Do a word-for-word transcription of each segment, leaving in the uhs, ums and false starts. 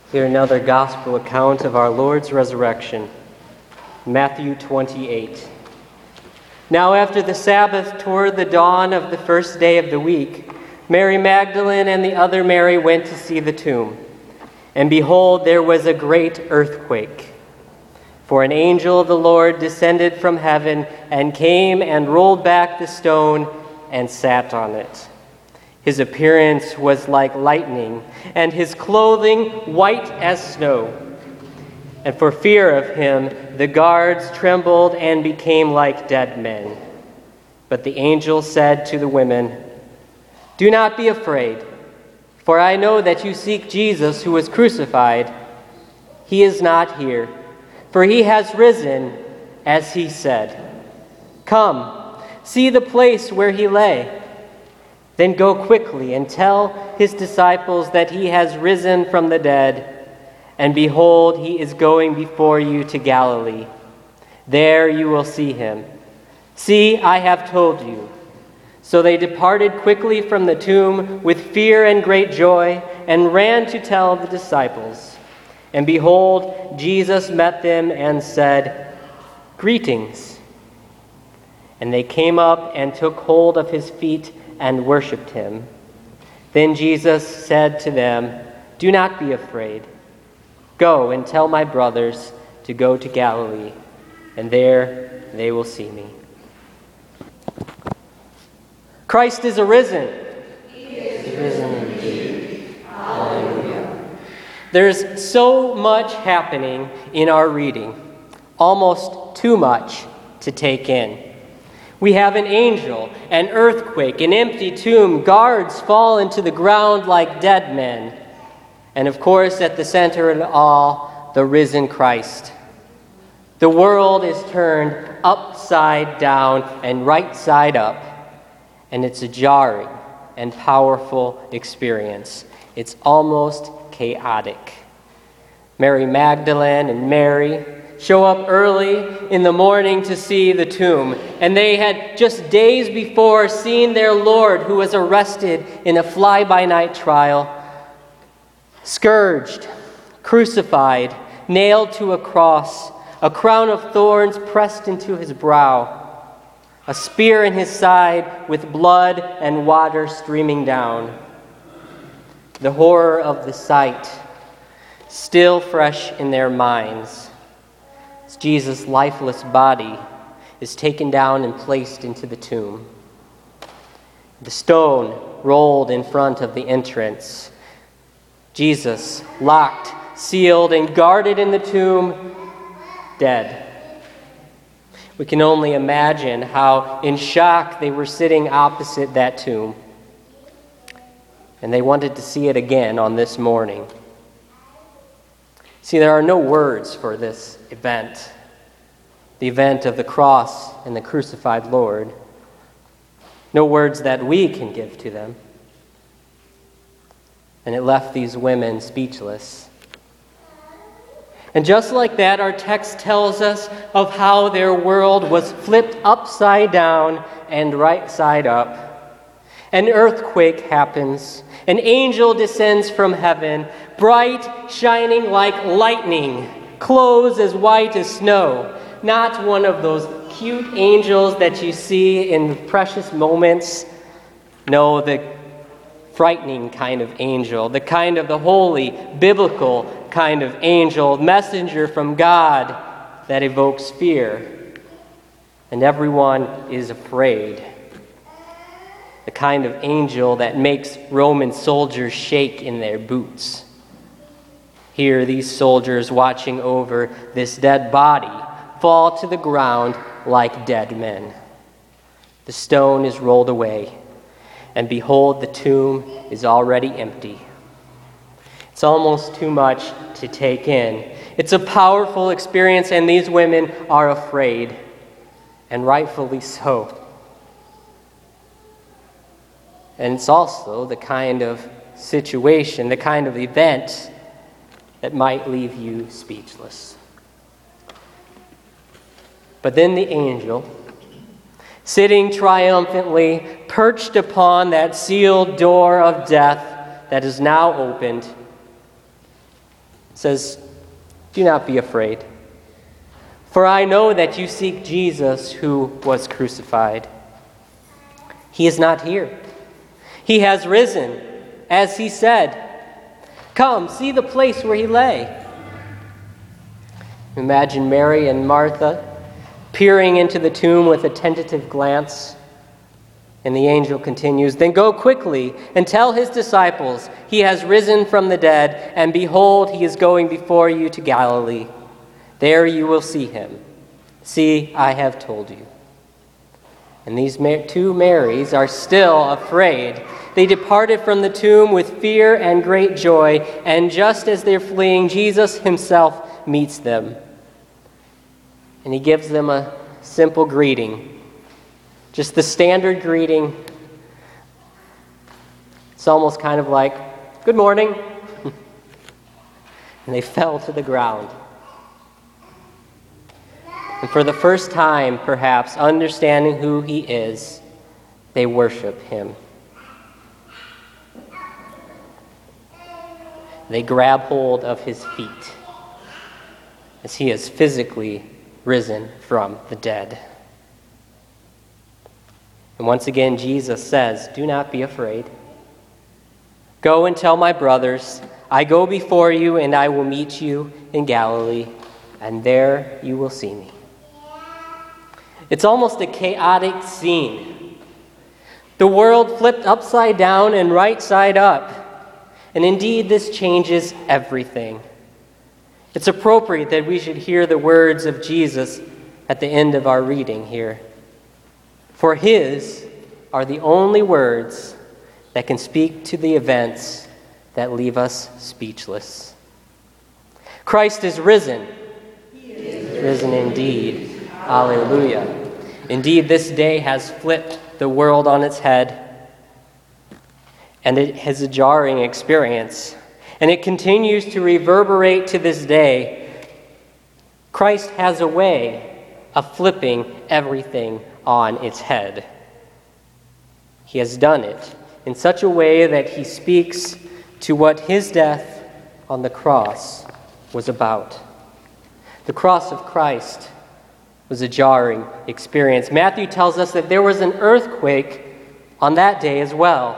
Hear another gospel account of our Lord's resurrection. Matthew twenty-eight. Now after the Sabbath, toward the dawn of the first day of the week, Mary Magdalene and the other Mary went to see the tomb. And behold, there was a great earthquake. For an angel of the Lord descended from heaven and came and rolled back the stone and sat on it. His appearance was like lightning, and his clothing white as snow. And for fear of him, the guards trembled and became like dead men. But the angel said to the women, "Do not be afraid, for I know that you seek Jesus who was crucified. He is not here, for he has risen, as he said. Come, see the place where he lay. Then go quickly and tell his disciples that he has risen from the dead, and behold, he is going before you to Galilee. There you will see him. See, I have told you." So they departed quickly from the tomb with fear and great joy, and ran to tell the disciples. And behold, Jesus met them and said, "Greetings." And they came up and took hold of his feet and worshipped him. Then Jesus said to them, "Do not be afraid. Go and tell my brothers to go to Galilee, and there they will see me." Christ is arisen. He is risen indeed. Hallelujah. There's so much happening in our reading, almost too much to take in. We have an angel, an earthquake, an empty tomb, guards fall into the ground like dead men, and of course, at the center of it all, the risen Christ. The world is turned upside down and right side up, and it's a jarring and powerful experience. It's almost chaotic. Mary Magdalene and Mary show up early in the morning to see the tomb, and they had just days before seen their Lord, who was arrested in a fly-by-night trial, scourged, crucified, nailed to a cross, a crown of thorns pressed into his brow, a spear in his side with blood and water streaming down. The horror of the sight, still fresh in their minds. Jesus' lifeless body is taken down and placed into the tomb. The stone rolled in front of the entrance. Jesus locked, sealed, and guarded in the tomb, dead. We can only imagine how in shock they were sitting opposite that tomb. And they wanted to see it again on this morning. See, there are no words for this event, the event of the cross and the crucified Lord. No words that we can give to them. And it left these women speechless. And just like that, our text tells us of how their world was flipped upside down and right side up. An earthquake happens. An angel descends from heaven, bright, shining like lightning, clothes as white as snow. Not one of those cute angels that you see in precious moments. No, the frightening kind of angel, the kind of the holy, biblical kind of angel, messenger from God that evokes fear. And everyone is afraid. The kind of angel that makes Roman soldiers shake in their boots. Here, these soldiers watching over this dead body fall to the ground like dead men. The stone is rolled away, and behold, the tomb is already empty. It's almost too much to take in. It's a powerful experience, and these women are afraid, and rightfully so. And it's also the kind of situation, the kind of event that might leave you speechless. But then the angel, sitting triumphantly, perched upon that sealed door of death that is now opened, says, "Do not be afraid, for I know that you seek Jesus who was crucified. He is not here. He has risen, as he said. Come, see the place where he lay." Imagine Mary and Martha peering into the tomb with a tentative glance. And the angel continues, "Then go quickly and tell his disciples, he has risen from the dead, and behold, he is going before you to Galilee. There you will see him. See, I have told you." And these two Marys are still afraid. They departed from the tomb with fear and great joy, and just as they're fleeing, Jesus himself meets them. And he gives them a simple greeting. Just the standard greeting. It's almost kind of like, "Good morning." And they fell to the ground. And for the first time, perhaps, understanding who he is, they worship him. They grab hold of his feet as he has physically risen from the dead. And once again, Jesus says, "Do not be afraid. Go and tell my brothers, I go before you, and I will meet you in Galilee, and there you will see me." It's almost a chaotic scene. The world flipped upside down and right side up. And indeed, this changes everything. It's appropriate that we should hear the words of Jesus at the end of our reading here. For his are the only words that can speak to the events that leave us speechless. Christ is risen. He is risen indeed. Alleluia. Indeed, this day has flipped the world on its head, and it has a jarring experience, and it continues to reverberate to this day. Christ has a way of flipping everything on its head. He has done it in such a way that he speaks to what his death on the cross was about. The cross of Christ was a jarring experience. Matthew tells us that there was an earthquake on that day as well.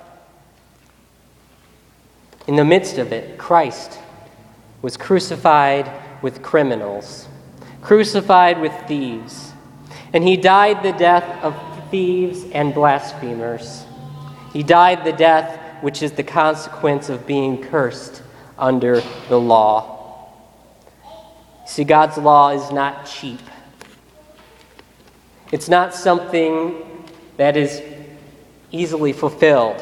In the midst of it, Christ was crucified with criminals, crucified with thieves, and he died the death of thieves and blasphemers. He died the death which is the consequence of being cursed under the law. See, God's law is not cheap. It's not something that is easily fulfilled.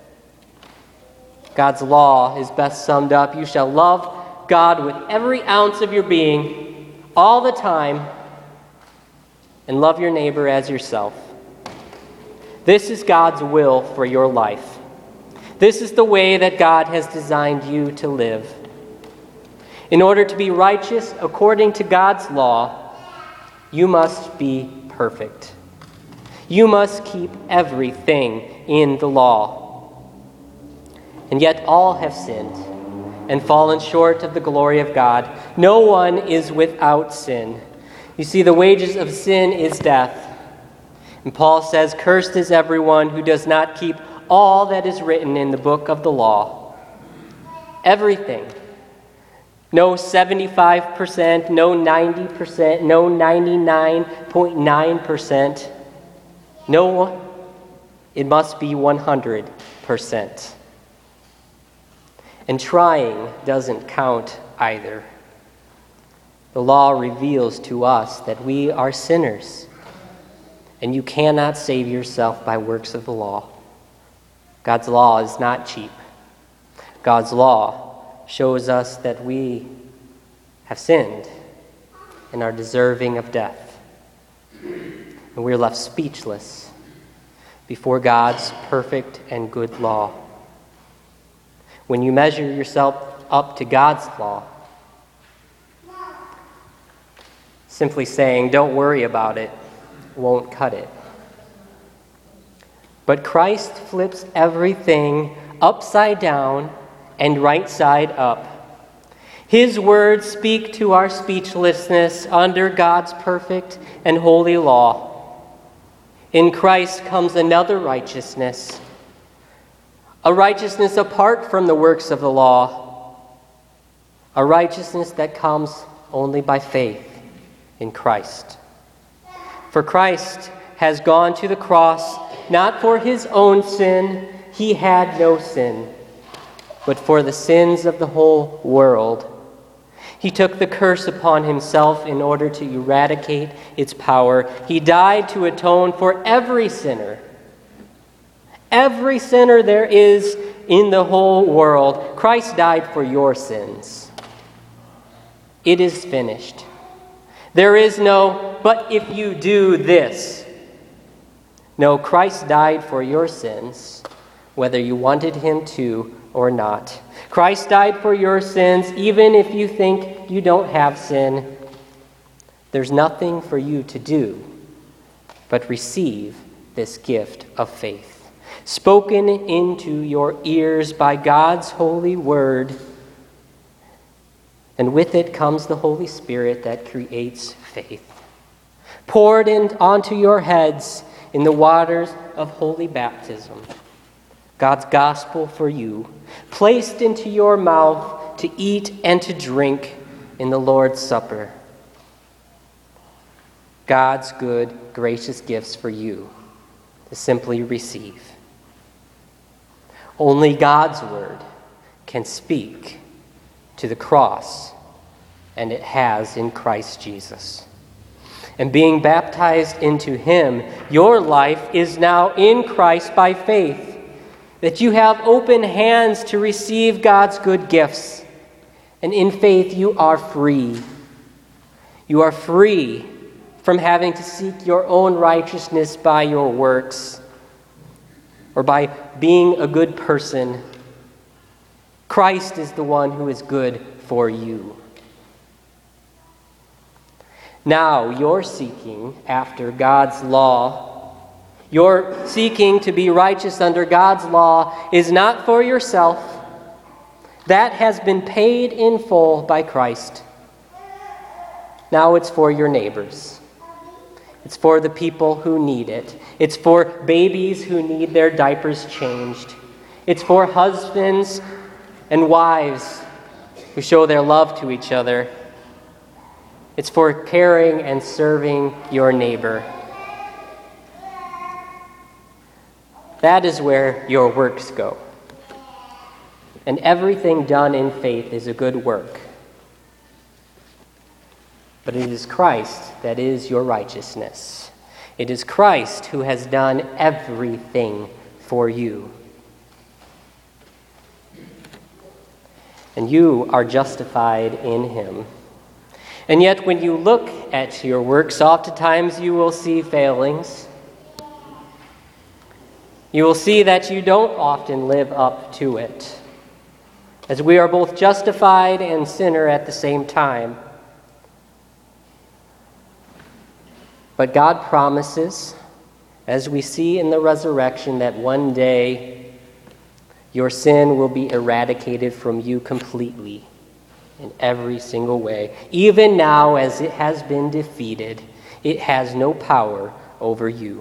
God's law is best summed up: you shall love God with every ounce of your being, all the time, and love your neighbor as yourself. This is God's will for your life. This is the way that God has designed you to live. In order to be righteous according to God's law, you must be perfect. You must keep everything in the law. And yet all have sinned and fallen short of the glory of God. No one is without sin. You see, the wages of sin is death. And Paul says, "Cursed is everyone who does not keep all that is written in the book of the law." Everything. No seventy-five percent, no ninety percent, no ninety-nine point nine percent. No, it must be one hundred percent. And trying doesn't count either. The law reveals to us that we are sinners, and you cannot save yourself by works of the law. God's law is not cheap. God's law shows us that we have sinned and are deserving of death. And we're left speechless before God's perfect and good law. When you measure yourself up to God's law, simply saying, "Don't worry about it," won't cut it. But Christ flips everything upside down and right side up. His words speak to our speechlessness under God's perfect and holy law. In Christ comes another righteousness, a righteousness apart from the works of the law, a righteousness that comes only by faith in Christ. For Christ has gone to the cross not for his own sin, he had no sin, but for the sins of the whole world. He took the curse upon himself in order to eradicate its power. He died to atone for every sinner. Every sinner there is in the whole world. Christ died for your sins. It is finished. There is no, but if you do this. No, Christ died for your sins, whether you wanted him to or not. Christ died for your sins, even if you think you don't have sin. There's nothing for you to do but receive this gift of faith, spoken into your ears by God's holy word. And with it comes the Holy Spirit that creates faith, poured in onto your heads in the waters of holy baptism. God's gospel for you, placed into your mouth to eat and to drink in the Lord's Supper. God's good, gracious gifts for you to simply receive. Only God's word can speak to the cross, and it has in Christ Jesus. And being baptized into him, your life is now in Christ by faith, that you have open hands to receive God's good gifts. And in faith, you are free. You are free from having to seek your own righteousness by your works or by being a good person. Christ is the one who is good for you. Now you're seeking after God's law. Your seeking to be righteous under God's law is not for yourself. That has been paid in full by Christ. Now it's for your neighbors. It's for the people who need it. It's for babies who need their diapers changed. It's for husbands and wives who show their love to each other. It's for caring and serving your neighbor. That is where your works go. And everything done in faith is a good work. But it is Christ that is your righteousness. It is Christ who has done everything for you. And you are justified in him. And yet when you look at your works, oftentimes you will see failings. You will see that you don't often live up to it, as we are both justified and sinner at the same time. But God promises, as we see in the resurrection, that one day your sin will be eradicated from you completely in every single way. Even now, as it has been defeated, it has no power over you.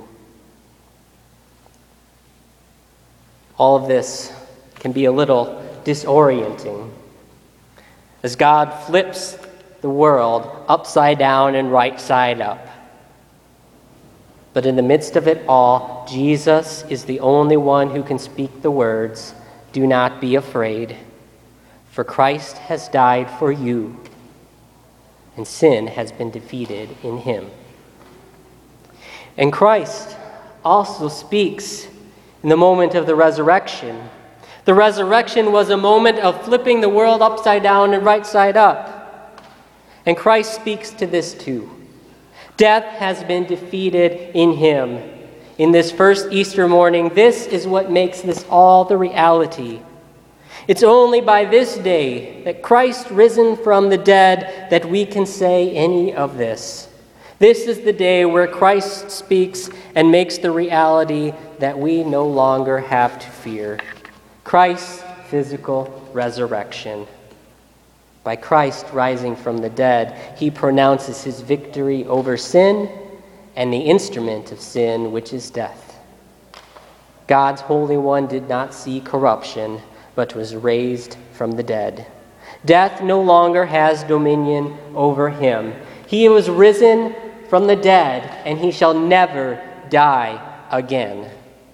All of this can be a little disorienting as God flips the world upside down and right side up. But in the midst of it all, Jesus is the only one who can speak the words, "Do not be afraid, for Christ has died for you, and sin has been defeated in him." And Christ also speaks in the moment of the resurrection. The resurrection was a moment of flipping the world upside down and right side up. And Christ speaks to this too. Death has been defeated in him. In this first Easter morning, this is what makes this all the reality. It's only by this day that Christ risen from the dead that we can say any of this. This is the day where Christ speaks and makes the reality that we no longer have to fear. Christ's physical resurrection. By Christ rising from the dead, he pronounces his victory over sin and the instrument of sin, which is death. God's Holy One did not see corruption, but was raised from the dead. Death no longer has dominion over him. He was risen from the dead, and he shall never die again.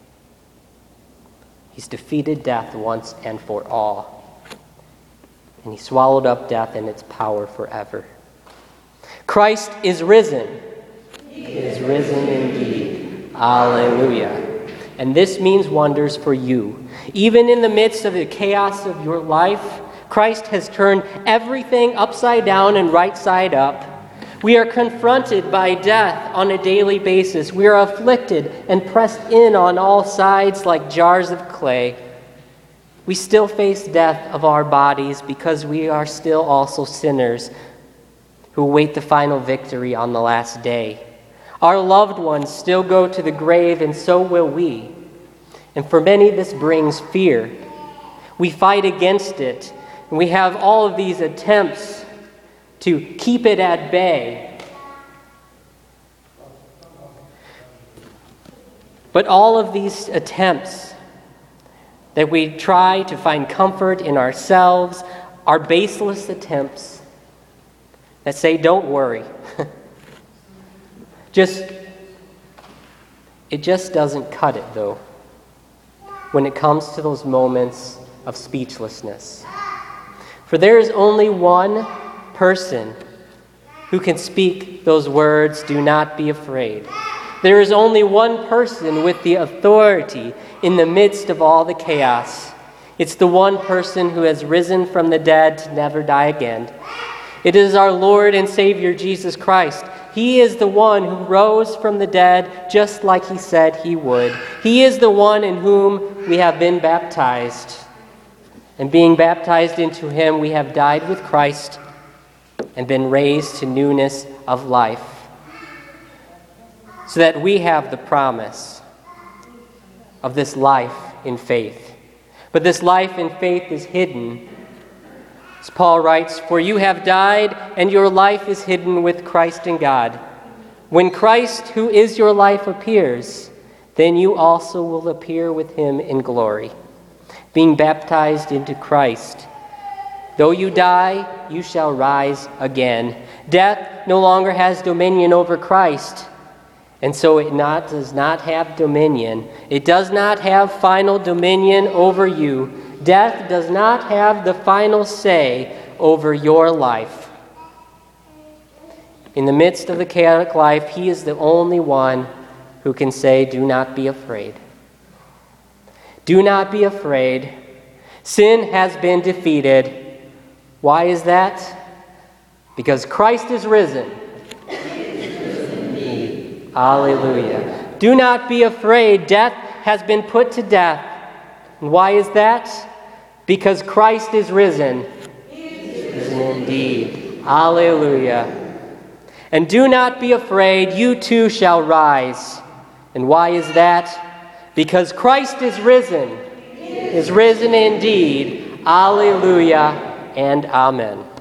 He's defeated death once and for all, and he swallowed up death and its power forever. Christ is risen. He is risen indeed. Alleluia. And this means wonders for you. Even in the midst of the chaos of your life, Christ has turned everything upside down and right side up. We are confronted by death on a daily basis. We are afflicted and pressed in on all sides like jars of clay. We still face death of our bodies because we are still also sinners who await the final victory on the last day. Our loved ones still go to the grave, and so will we. And for many, this brings fear. We fight against it, and we have all of these attempts to keep it at bay. But all of these attempts that we try to find comfort in ourselves are baseless attempts that say, don't worry. Just, it just doesn't cut it, though, when it comes to those moments of speechlessness. For there is only one person who can speak those words, do not be afraid. There is only one person with the authority in the midst of all the chaos. It's the one person who has risen from the dead to never die again. It is our Lord and Savior Jesus Christ. He is the one who rose from the dead just like he said he would. He is the one in whom we have been baptized. And being baptized into him, we have died with Christ and been raised to newness of life, so that we have the promise of this life in faith. But this life in faith is hidden. As Paul writes, for you have died, and your life is hidden with Christ in God. When Christ, who is your life, appears, then you also will appear with him in glory. Being baptized into Christ, though you die, you shall rise again. Death no longer has dominion over Christ, and so it not, does not have dominion. It does not have final dominion over you. Death does not have the final say over your life. In the midst of the chaotic life, he is the only one who can say, do not be afraid. Do not be afraid. Sin has been defeated. Why is that? Because Christ is risen. Hallelujah. Do not be afraid. Death has been put to death. And why is that? Because Christ is risen. Risen indeed. Hallelujah. And do not be afraid. You too shall rise. And why is that? Because Christ is risen. Is risen indeed. Alleluia and amen.